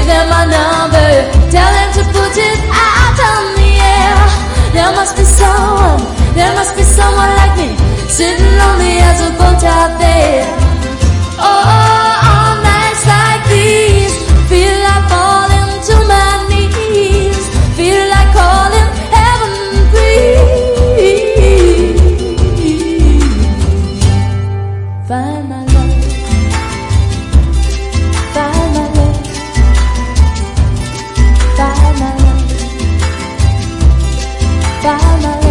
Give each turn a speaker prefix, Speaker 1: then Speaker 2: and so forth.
Speaker 1: Give them my number, tell them to put it out on the air. There must be someone like me, sitting lonely as a boat out there. Oh, on nights like these, feel like falling to my knees, feel like calling heaven, please. Find my love, find my love, find my love, find my love.